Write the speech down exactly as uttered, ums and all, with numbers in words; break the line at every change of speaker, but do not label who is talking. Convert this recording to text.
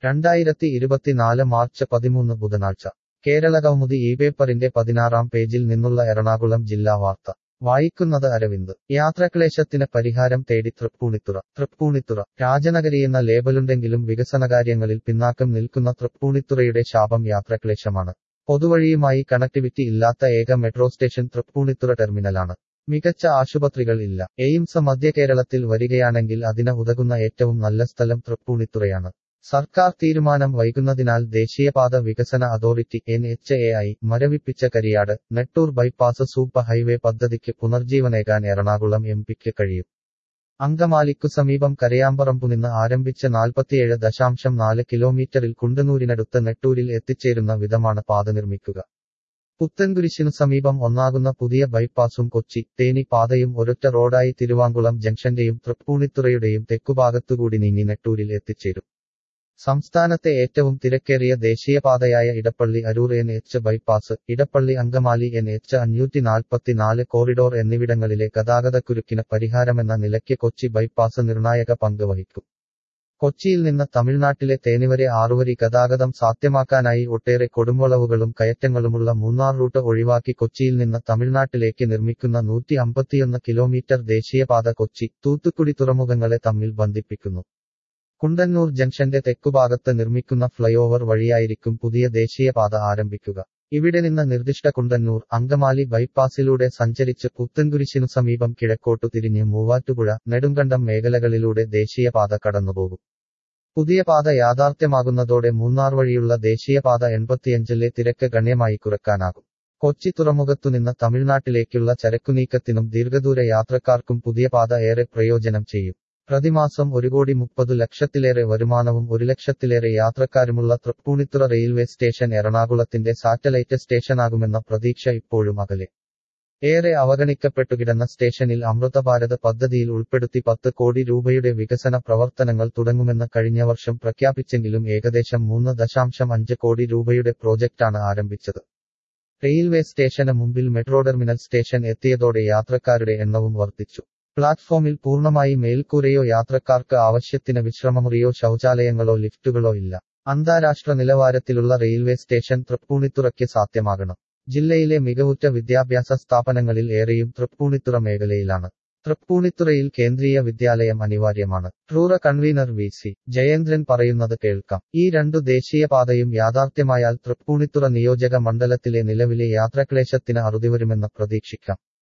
രണ്ടായിരത്തി ഇരുപത്തിനാല് മാർച്ച് പതിമൂന്ന് ബുധനാഴ്ച കേരളകൗമുദി ഈ പേപ്പറിന്റെ പതിനാറാം പേജിൽ നിന്നുള്ള എറണാകുളം ജില്ലാ വാർത്ത വായിക്കുന്നത് അരവിന്ദ്. യാത്രാക്ലേശത്തിന് പരിഹാരം തേടി തൃപ്പൂണിത്തുറ. തൃപ്പൂണിത്തുറ രാജനഗരിയെന്ന ലേബലുണ്ടെങ്കിലും വികസനകാര്യങ്ങളിൽ പിന്നാക്കം നിൽക്കുന്ന തൃപ്പൂണിത്തുറയുടെ ശാപം യാത്രാക്ലേശമാണ്. പൊതുവഴിയുമായി കണക്ടിവിറ്റി ഇല്ലാത്ത ഏക മെട്രോ സ്റ്റേഷൻ തൃപ്പൂണിത്തുറ ടെർമിനലാണ്. മികച്ച ആശുപത്രികൾ ഇല്ല. എയിംസ് മധ്യകേരളത്തിൽ വരികയാണെങ്കിൽ അതിന് ഉതകുന്ന ഏറ്റവും നല്ല സ്ഥലം തൃപ്പൂണിത്തുറയാണ്. സർക്കാർ തീരുമാനം വൈകുന്നതിനാൽ ദേശീയപാത വികസന അതോറിറ്റി എൻ എച്ച് എ ഐ മരവിപ്പിച്ച Kariyad Nettoor bypass super highway പദ്ധതിക്ക് പുനർജീവനേകാൻ എറണാകുളം എം പിക്ക് കഴിയും. അങ്കമാലിക്കു സമീപം കരയാമ്പറമ്പുനിന്ന് ആരംഭിച്ച നാൽപ്പത്തിയേഴ് ദശാംശം നാല് കിലോമീറ്ററിൽ കുണ്ടന്നൂരിനടുത്ത് നെട്ടൂരിൽ എത്തിച്ചേരുന്ന വിധമാണ് പാത നിർമ്മിക്കുക. പുത്തൻകുരിശിനു സമീപം ഒന്നാകുന്ന പുതിയ ബൈപ്പാസും കൊച്ചി തേനി പാതയും ഒരൊറ്റ റോഡായി തിരുവാങ്കുളം ജംഗ്ഷന്റെയും തൃപ്പൂണിത്തുറയുടെയും തെക്കുഭാഗത്തുകൂടി നീങ്ങി നെട്ടൂരിൽ എത്തിച്ചേരും. സംസ്ഥാനത്തെ ഏറ്റവും തിരക്കേറിയ ദേശീയപാതയായ Edappally Aroor N H bypass, Edappally Angamaly N H അഞ്ഞൂറ്റി നാൽപ്പത്തിനാല് കോറിഡോർ എന്നിവിടങ്ങളിലെ ഗതാഗതക്കുരുക്കിന് പരിഹാരമെന്ന നിലയ്ക്ക് കൊച്ചി ബൈപ്പാസ് നിർണായക പങ്ക് വഹിക്കും. കൊച്ചിയിൽ നിന്ന് തമിഴ്നാട്ടിലെ തേനിവരെ ആറുവരി ഗതാഗതം സാധ്യമാക്കാനായി ഒട്ടേറെ കൊടുംവളവുകളും കയറ്റങ്ങളുമുള്ള മൂന്നാർ റൂട്ട് ഒഴിവാക്കി കൊച്ചിയിൽ നിന്ന് തമിഴ്നാട്ടിലേക്ക് നിർമ്മിക്കുന്ന നൂറ്റി അമ്പത്തിയൊന്ന് കിലോമീറ്റർ ദേശീയപാത കൊച്ചി, തൂത്തുക്കുടി തുറമുഖങ്ങളെ തമ്മിൽ ബന്ധിപ്പിക്കുന്നു. കുണ്ടന്നൂർ ജംഗ്ഷന്റെ തെക്കുഭാഗത്ത് നിർമ്മിക്കുന്ന ഫ്ലൈഓവർ വഴിയായിരിക്കും പുതിയ ദേശീയപാത ആരംഭിക്കുക. ഇവിടെ നിന്ന് നിർദ്ദിഷ്ട കുണ്ടന്നൂർ അങ്കമാലി ബൈപ്പാസിലൂടെ സഞ്ചരിച്ച് പുത്തൻകുരിശിനു സമീപം കിഴക്കോട്ടു തിരിഞ്ഞ് മൂവാറ്റുപുഴ നെടുങ്കണ്ടം മേഖലകളിലൂടെ ദേശീയപാത കടന്നുപോകും. പുതിയ പാത യാഥാർത്ഥ്യമാകുന്നതോടെ മൂന്നാർ വഴിയുള്ള ദേശീയപാത എൺപത്തിയഞ്ചിലെ തിരക്ക് ഗണ്യമായി കുറയ്ക്കാനാകും. കൊച്ചി തുറമുഖത്തുനിന്ന് തമിഴ്നാട്ടിലേക്കുള്ള ചരക്കുനീക്കത്തിനും ദീർഘദൂര യാത്രക്കാർക്കും പുതിയ പാത ഏറെ പ്രയോജനം ചെയ്യും. പ്രതിമാസം ഒരു കോടി മുപ്പതു ലക്ഷത്തിലേറെ വരുമാനവും ഒരു ലക്ഷത്തിലേറെ യാത്രക്കാരുമുള്ള തൃപ്പൂണിത്തുറ റെയിൽവേ സ്റ്റേഷൻ എറണാകുളത്തിന്റെ സാറ്റലൈറ്റ് സ്റ്റേഷനാകുമെന്ന പ്രതീക്ഷ ഇപ്പോഴും അകലെ. ഏറെ അവഗണിക്കപ്പെട്ടുകിടന്ന സ്റ്റേഷനിൽ അമൃതഭാരത് പദ്ധതിയിൽ ഉൾപ്പെടുത്തി പത്ത് കോടി രൂപയുടെ വികസന പ്രവർത്തനങ്ങൾ തുടങ്ങുമെന്ന് കഴിഞ്ഞ വർഷം പ്രഖ്യാപിച്ചെങ്കിലും ഏകദേശം മൂന്ന് ദശാംശം അഞ്ച് കോടി രൂപയുടെ പ്രോജക്റ്റാണ് ആരംഭിച്ചത്. റെയിൽവേ സ്റ്റേഷന് മുമ്പിൽ മെട്രോ ടെർമിനൽ സ്റ്റേഷൻ എത്തിയതോടെ യാത്രക്കാരുടെ എണ്ണവും വർദ്ധിച്ചു. പ്ലാറ്റ്ഫോമിൽ പൂർണ്ണമായി മേൽക്കൂരയോ യാത്രക്കാർക്ക് ആവശ്യത്തിന് വിശ്രമമുറിയോ ശൗചാലയങ്ങളോ ലിഫ്റ്റുകളോ ഇല്ല. അന്താരാഷ്ട്ര നിലവാരത്തിലുള്ള റെയിൽവേ സ്റ്റേഷൻ തൃപ്പൂണിത്തുറയ്ക്ക് സാധ്യമാകണം. ജില്ലയിലെ മികവുറ്റ വിദ്യാഭ്യാസ സ്ഥാപനങ്ങളിൽ ഏറെയും തൃപ്പൂണിത്തുറ മേഖലയിലാണ്. തൃപ്പൂണിത്തുറയിൽ കേന്ദ്രീയ വിദ്യാലയം അനിവാര്യമാണ്. TRURA convener V C Jayendran പറയുന്നത് കേൾക്കാം. ഈ രണ്ടു ദേശീയപാതയും യാഥാർത്ഥ്യമായാൽ തൃപ്പൂണിത്തുറ നിയോജക മണ്ഡലത്തിലെ നിലവിലെ യാത്രാക്ലേശത്തിന് അറുതിവരുമെന്ന് പ്രതീക്ഷിക്കാം.